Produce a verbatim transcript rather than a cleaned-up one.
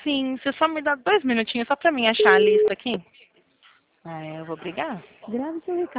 sim. Você só me dá dois minutinhos só pra mim achar a lista aqui? Ah, eu vou brigar? Grave seu recado.